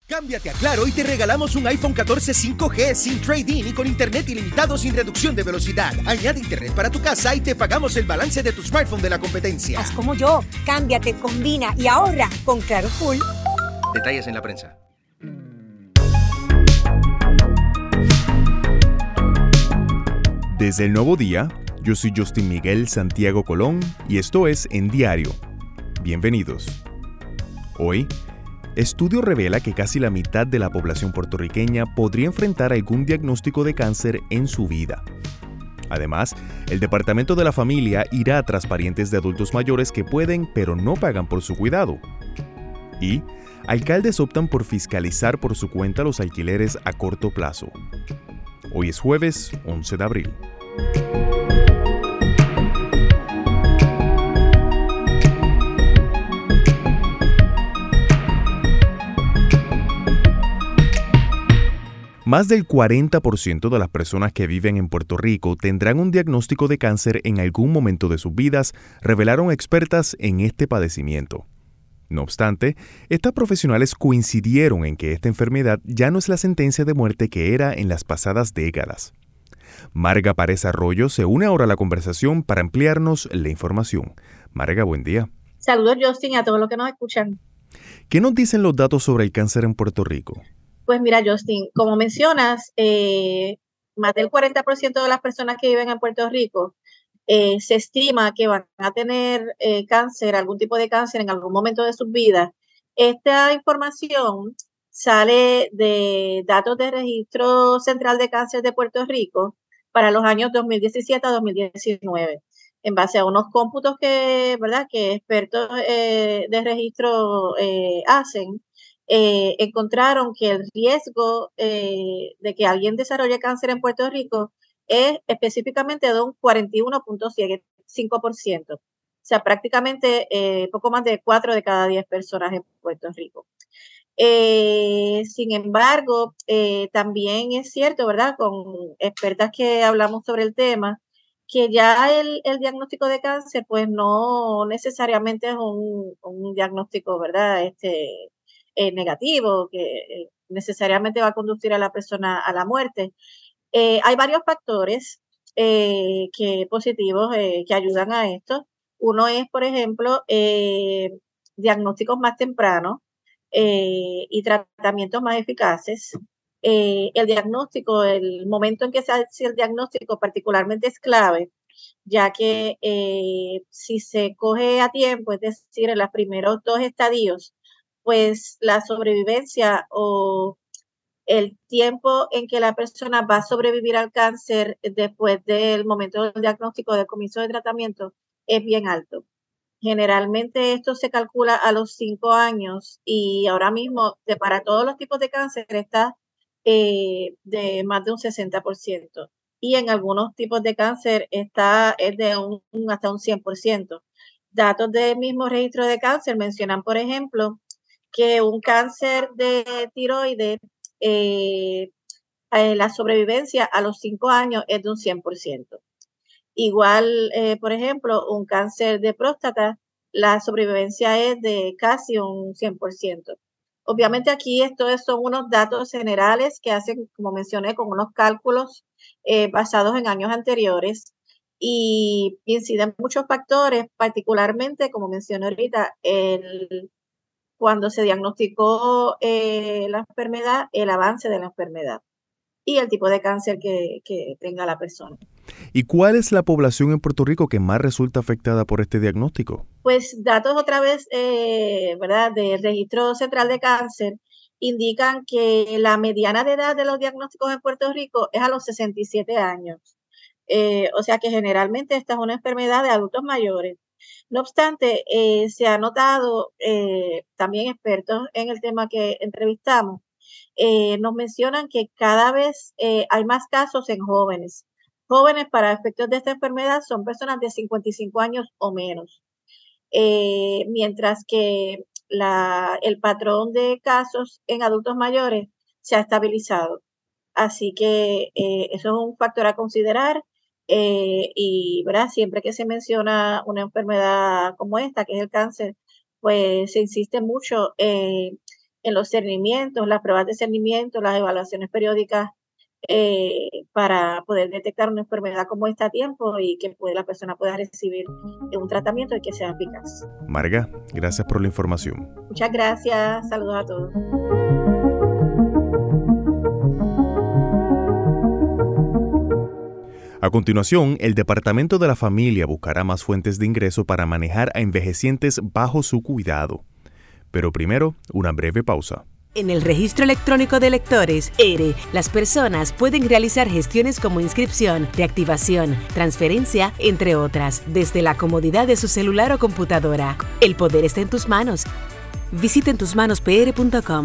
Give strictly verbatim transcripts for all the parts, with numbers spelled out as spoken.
Cámbiate a Claro y te regalamos un iPhone catorce cinco G sin trade-in y con internet ilimitado sin reducción de velocidad. Añade internet para tu casa y te pagamos el balance de tu smartphone de la competencia. Haz como yo, cámbiate, combina y ahorra con Claro Full. Detalles en la prensa. Desde el Nuevo Día, yo soy Justin Miguel Santiago Colón y esto es En Diario. Bienvenidos. Hoy, estudio revela que casi la mitad de la población puertorriqueña podría enfrentar algún diagnóstico de cáncer en su vida. Además, el Departamento de la Familia irá tras parientes de adultos mayores que pueden pero no pagan por su cuidado. Y alcaldes optan por fiscalizar por su cuenta los alquileres a corto plazo. Hoy es jueves once de abril. Más del cuarenta por ciento de las personas que viven en Puerto Rico tendrán un diagnóstico de cáncer en algún momento de sus vidas, revelaron expertas en este padecimiento. No obstante, estas profesionales coincidieron en que esta enfermedad ya no es la sentencia de muerte que era en las pasadas décadas. Marga Párez Arroyo se une ahora a la conversación para ampliarnos la información. Marga, buen día. Saludos, Justin, a todos los que nos escuchan. ¿Qué nos dicen los datos sobre el cáncer en Puerto Rico? Pues mira, Justin, como mencionas, eh, más del cuarenta por ciento de las personas que viven en Puerto Rico eh, se estima que van a tener eh, cáncer, algún tipo de cáncer en algún momento de sus vidas. Esta información sale de datos del Registro Central de Cáncer de Puerto Rico para los años dos mil diecisiete a dos mil diecinueve, en base a unos cómputos que, ¿verdad?, que expertos eh, de registro eh, hacen. Eh, encontraron que el riesgo eh, de que alguien desarrolle cáncer en Puerto Rico es específicamente de un cuarenta y uno punto cinco por ciento. O sea, prácticamente eh, poco más de cuatro de cada diez personas en Puerto Rico. Eh, sin embargo, eh, también es cierto, ¿verdad?, con expertas que hablamos sobre el tema, que ya el, el diagnóstico de cáncer, pues no necesariamente es un, un diagnóstico, ¿verdad?, este, eh, negativo, que eh, necesariamente va a conducir a la persona a la muerte. Eh, hay varios factores eh, que positivos eh, que ayudan a esto. Uno es, por ejemplo, eh, diagnósticos más tempranos eh, y tratamientos más eficaces. Eh, el diagnóstico, el momento en que se hace el diagnóstico particularmente es clave, ya que eh, si se coge a tiempo, es decir, en los primeros dos estadios, pues la sobrevivencia o el tiempo en que la persona va a sobrevivir al cáncer después del momento del diagnóstico, del comienzo de tratamiento, es bien alto. Generalmente esto se calcula a los cinco años y ahora mismo de, para todos los tipos de cáncer está eh, de más de un sesenta por ciento y en algunos tipos de cáncer está es de un, un hasta un cien por ciento. Datos del mismo registro de cáncer mencionan, por ejemplo, que un cáncer de tiroides, eh, eh, la sobrevivencia a los cinco años es de un cien por ciento. Igual, eh, por ejemplo, un cáncer de próstata, la sobrevivencia es de casi un cien por ciento. Obviamente aquí estos son unos datos generales que hacen, como mencioné, con unos cálculos eh, basados en años anteriores y inciden muchos factores, particularmente, como mencioné ahorita, el cuando se diagnosticó eh, la enfermedad, el avance de la enfermedad y el tipo de cáncer que, que tenga la persona. ¿Y cuál es la población en Puerto Rico que más resulta afectada por este diagnóstico? Pues datos otra vez, eh, ¿verdad?, del Registro Central de Cáncer indican que la mediana de edad de los diagnósticos en Puerto Rico es a los sesenta y siete años. Eh, o sea que generalmente esta es una enfermedad de adultos mayores. No obstante, eh, se ha notado, eh, también expertos en el tema que entrevistamos, eh, nos mencionan que cada vez eh, hay más casos en jóvenes. Jóvenes para efectos de esta enfermedad son personas de cincuenta y cinco años o menos, eh, mientras que la, el patrón de casos en adultos mayores se ha estabilizado. Así que eh, eso es un factor a considerar. Eh, y ¿verdad? Siempre que se menciona una enfermedad como esta, que es el cáncer, pues se insiste mucho eh, en los cernimientos, las pruebas de cernimiento, las evaluaciones periódicas eh, para poder detectar una enfermedad como esta a tiempo y que pues, la persona pueda recibir un tratamiento y que sea eficaz. Marga, gracias por la información. Muchas gracias. Saludos a todos. A continuación, el Departamento de la Familia buscará más fuentes de ingreso para manejar a envejecientes bajo su cuidado. Pero primero, una breve pausa. En el Registro Electrónico de Electores, E R E, las personas pueden realizar gestiones como inscripción, reactivación, transferencia, entre otras, desde la comodidad de su celular o computadora. El poder está en tus manos. Visita en tus manos p r punto com.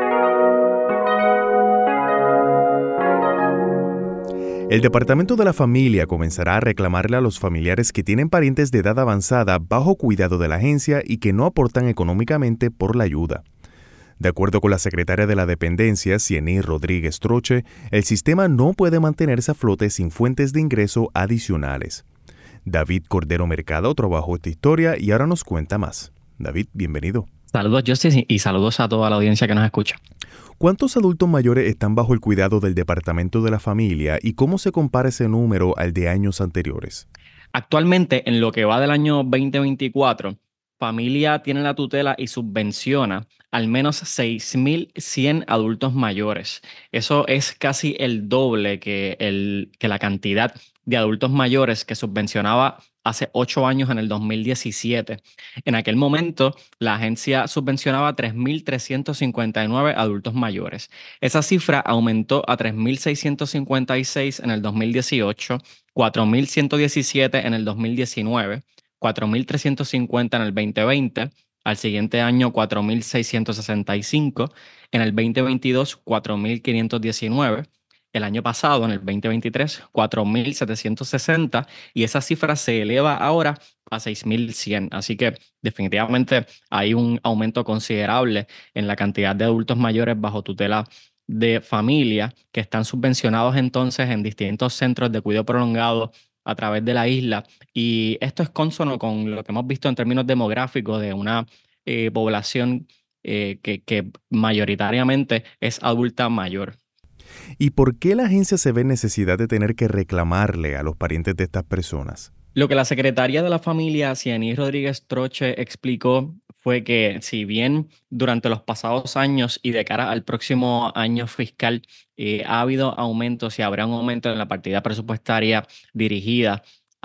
El Departamento de la Familia comenzará a reclamarle a los familiares que tienen parientes de edad avanzada bajo cuidado de la agencia y que no aportan económicamente por la ayuda. De acuerdo con la secretaria de la Dependencia, Cieny Rodríguez Troche, el sistema no puede mantenerse a flote sin fuentes de ingreso adicionales. David Cordero Mercado trabajó esta historia y ahora nos cuenta más. David, bienvenido. Saludos, Justin, y saludos a toda la audiencia que nos escucha. ¿Cuántos adultos mayores están bajo el cuidado del Departamento de la Familia y cómo se compara ese número al de años anteriores? Actualmente, en lo que va del año veinte veinticuatro, Familia tiene la tutela y subvenciona al menos seis mil cien adultos mayores. Eso es casi el doble que, el, que la cantidad de adultos mayores que subvencionaba hace ocho años en el dos mil diecisiete. En aquel momento, la agencia subvencionaba tres mil trescientos cincuenta y nueve adultos mayores. Esa cifra aumentó a tres mil seiscientos cincuenta y seis en el dos mil dieciocho, cuatro mil ciento diecisiete en el dos mil diecinueve, cuatro mil trescientos cincuenta en el veinte veinte, al siguiente año cuatro mil seiscientos sesenta y cinco, en el veinte veintidós cuatro mil quinientos diecinueve, el año pasado, en el veinte veintitrés, cuatro mil setecientos sesenta y esa cifra se eleva ahora a seis mil cien. Así que definitivamente hay un aumento considerable en la cantidad de adultos mayores bajo tutela de familia que están subvencionados entonces en distintos centros de cuidado prolongado a través de la isla. Y esto es cónsono con lo que hemos visto en términos demográficos de una eh, población eh, que, que mayoritariamente es adulta mayor. ¿Y por qué la agencia se ve en necesidad de tener que reclamarle a los parientes de estas personas? Lo que la secretaria de la Familia, Cieny Rodríguez Troche, explicó fue que si bien durante los pasados años y de cara al próximo año fiscal eh, ha habido aumentos y habrá un aumento en la partida presupuestaria dirigida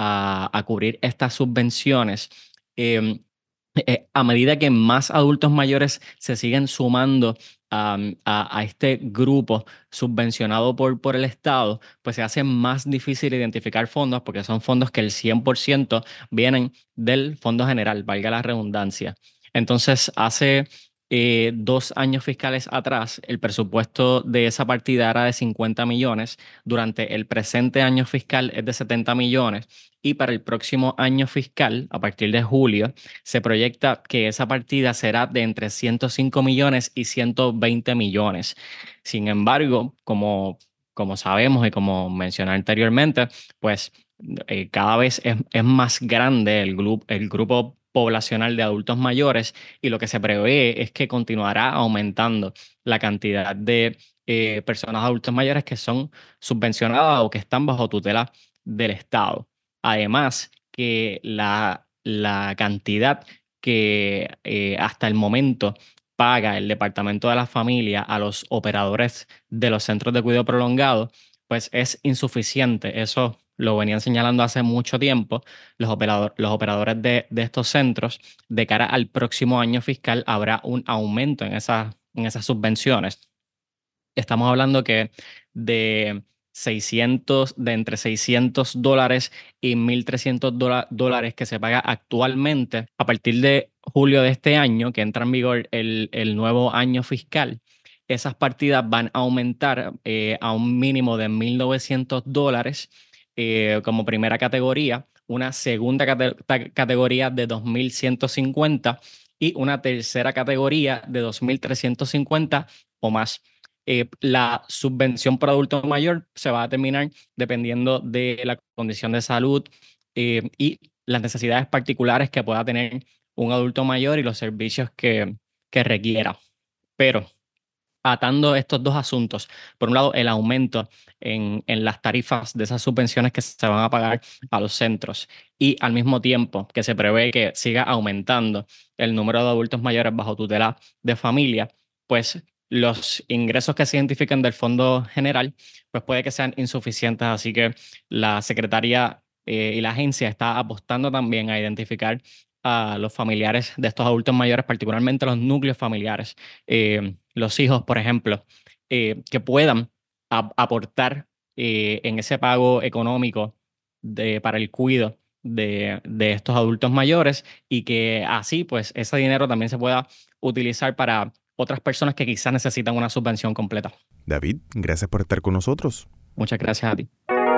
a, a cubrir estas subvenciones, eh, eh, a medida que más adultos mayores se siguen sumando Um, a, a este grupo subvencionado por, por el Estado, pues se hace más difícil identificar fondos porque son fondos que el cien por ciento vienen del Fondo General, valga la redundancia. Entonces, hace eh, dos años fiscales atrás, el presupuesto de esa partida era de cincuenta millones, durante el presente año fiscal es de setenta millones y para el próximo año fiscal, a partir de julio, se proyecta que esa partida será de entre ciento cinco millones y ciento veinte millones. Sin embargo, como, como sabemos y como mencioné anteriormente, pues eh, cada vez es, es más grande el, grupo, el grupo poblacional de adultos mayores y lo que se prevé es que continuará aumentando la cantidad de eh, personas adultos mayores que son subvencionadas o que están bajo tutela del Estado. Además, que la, la cantidad que eh, hasta el momento paga el Departamento de la Familia a los operadores de los centros de cuidado prolongado, pues es insuficiente. Eso lo venían señalando hace mucho tiempo los, operador, los operadores de, de estos centros. De cara al próximo año fiscal habrá un aumento en, esa, en esas subvenciones. Estamos hablando que de seiscientos, de entre seiscientos dólares y mil trescientos dólares que se paga actualmente, a partir de julio de este año, que entra en vigor el, el nuevo año fiscal, esas partidas van a aumentar eh, a un mínimo de mil novecientos dólares eh, como primera categoría, una segunda cate categoría de dos mil ciento cincuenta y una tercera categoría de dos mil trescientos cincuenta o más. Eh, la subvención por adulto mayor se va a determinar dependiendo de la condición de salud eh, y las necesidades particulares que pueda tener un adulto mayor y los servicios que, que requiera. Pero atando estos dos asuntos, por un lado, el aumento en, en las tarifas de esas subvenciones que se van a pagar a los centros y al mismo tiempo que se prevé que siga aumentando el número de adultos mayores bajo tutela de familia, pues los ingresos que se identifican del Fondo General, pues puede que sean insuficientes. Así que la Secretaría eh, y la agencia está apostando también a identificar a los familiares de estos adultos mayores, particularmente los núcleos familiares, eh, los hijos, por ejemplo, eh, que puedan a- aportar eh, en ese pago económico de, para el cuidado de, de estos adultos mayores y que así, pues, ese dinero también se pueda utilizar para otras personas que quizás necesitan una subvención completa. David, gracias por estar con nosotros. Muchas gracias a ti.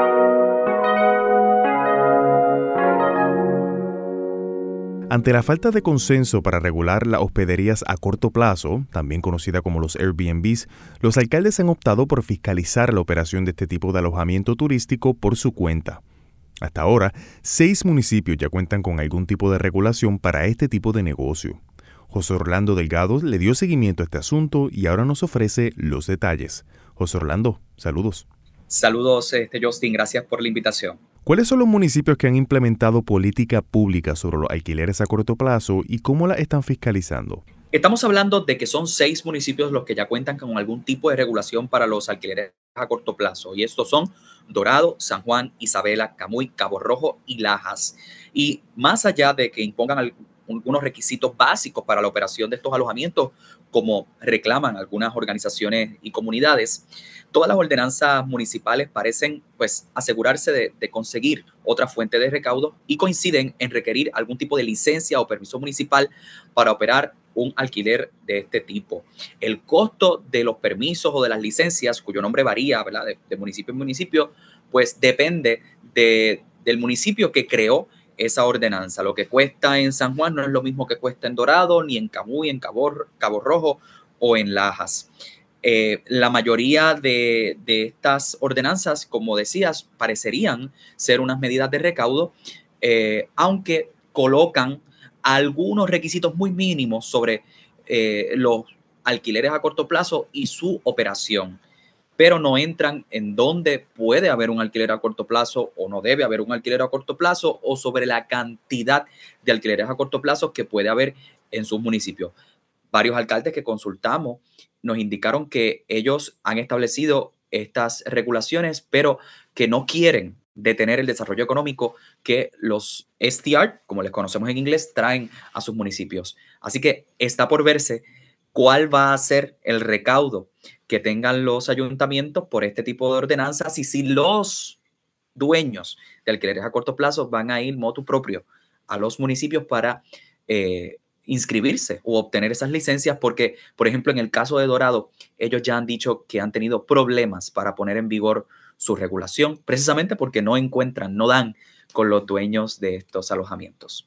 Ante la falta de consenso para regular las hospederías a corto plazo, también conocida como los Airbnbs, los alcaldes han optado por fiscalizar la operación de este tipo de alojamiento turístico por su cuenta. Hasta ahora, seis municipios ya cuentan con algún tipo de regulación para este tipo de negocio. José Orlando Delgado le dio seguimiento a este asunto y ahora nos ofrece los detalles. José Orlando, saludos. Saludos, este, Justin, gracias por la invitación. ¿Cuáles son los municipios que han implementado política pública sobre los alquileres a corto plazo y cómo la están fiscalizando? Estamos hablando de que son seis municipios los que ya cuentan con algún tipo de regulación para los alquileres a corto plazo. Y estos son Dorado, San Juan, Isabela, Camuy, Cabo Rojo y Lajas. Y más allá de que impongan algunos requisitos básicos para la operación de estos alojamientos, como reclaman algunas organizaciones y comunidades, todas las ordenanzas municipales parecen pues, asegurarse de, de conseguir otra fuente de recaudo y coinciden en requerir algún tipo de licencia o permiso municipal para operar un alquiler de este tipo. El costo de los permisos o de las licencias, cuyo nombre varía, ¿verdad?, de, de municipio en municipio, pues depende de, del municipio que creó esa ordenanza. Lo que cuesta en San Juan no es lo mismo que cuesta en Dorado, ni en Camuy, en Cabo, Cabo Rojo o en Lajas. Eh, la mayoría de, de estas ordenanzas, como decías, parecerían ser unas medidas de recaudo, eh, aunque colocan algunos requisitos muy mínimos sobre eh, los alquileres a corto plazo y su operación, pero no entran en dónde puede haber un alquiler a corto plazo o no debe haber un alquiler a corto plazo o sobre la cantidad de alquileres a corto plazo que puede haber en sus municipios. Varios alcaldes que consultamos nos indicaron que ellos han establecido estas regulaciones, pero que no quieren detener el desarrollo económico que los S T R, como les conocemos en inglés, traen a sus municipios. Así que está por verse cuál va a ser el recaudo que tengan los ayuntamientos por este tipo de ordenanzas y si los dueños de alquileres a corto plazo van a ir motu propio a los municipios para eh, inscribirse o obtener esas licencias, porque, por ejemplo, en el caso de Dorado, ellos ya han dicho que han tenido problemas para poner en vigor su regulación, precisamente porque no encuentran, no dan con los dueños de estos alojamientos.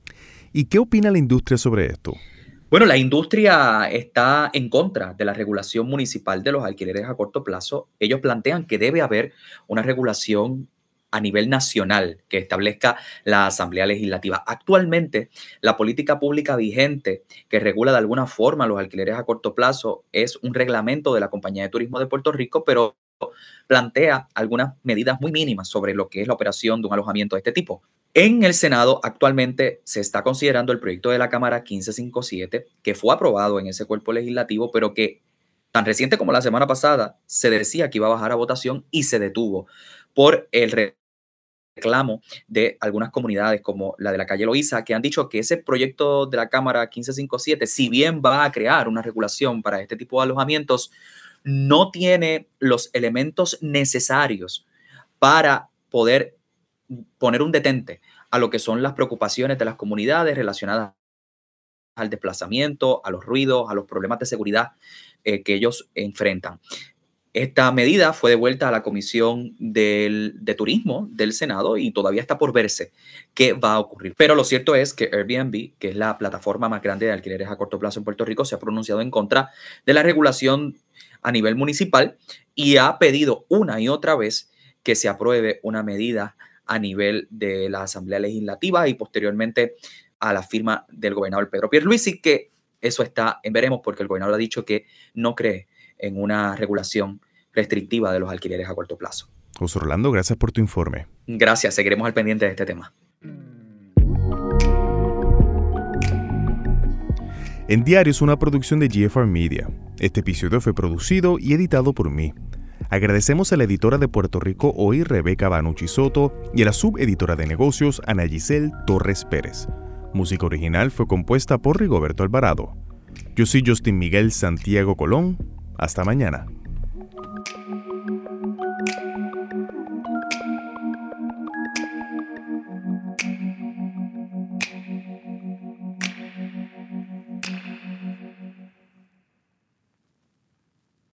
¿Y qué opina la industria sobre esto? Bueno, la industria está en contra de la regulación municipal de los alquileres a corto plazo. Ellos plantean que debe haber una regulación a nivel nacional que establezca la Asamblea Legislativa. Actualmente, la política pública vigente que regula de alguna forma los alquileres a corto plazo es un reglamento de la Compañía de Turismo de Puerto Rico, pero plantea algunas medidas muy mínimas sobre lo que es la operación de un alojamiento de este tipo. En el Senado actualmente se está considerando el proyecto de la Cámara quince cincuenta y siete, que fue aprobado en ese cuerpo legislativo, pero que tan reciente como la semana pasada se decía que iba a bajar a votación y se detuvo por el reclamo de algunas comunidades como la de la calle Loíza, que han dicho que ese proyecto de la Cámara quince cincuenta y siete, si bien va a crear una regulación para este tipo de alojamientos, no tiene los elementos necesarios para poder poner un detente a lo que son las preocupaciones de las comunidades relacionadas al desplazamiento, a los ruidos, a los problemas de seguridad eh, que ellos enfrentan. Esta medida fue devuelta a la Comisión del, de Turismo del Senado y todavía está por verse qué va a ocurrir. Pero lo cierto es que Airbnb, que es la plataforma más grande de alquileres a corto plazo en Puerto Rico, se ha pronunciado en contra de la regulación a nivel municipal y ha pedido una y otra vez que se apruebe una medida a nivel de la Asamblea Legislativa y posteriormente a la firma del gobernador Pedro Pierluisi, que eso está en veremos, porque el gobernador ha dicho que no cree en una regulación restrictiva de los alquileres a corto plazo. José Orlando, gracias por tu informe. Gracias, seguiremos al pendiente de este tema. En Diario es una producción de G F R Media. Este episodio fue producido y editado por mí. Agradecemos a la editora de Puerto Rico Hoy, Rebeca Banucci Soto, y a la subeditora de negocios, Ana Giselle Torres Pérez. Música original fue compuesta por Rigoberto Alvarado. Yo soy Justin Miguel Santiago Colón. Hasta mañana.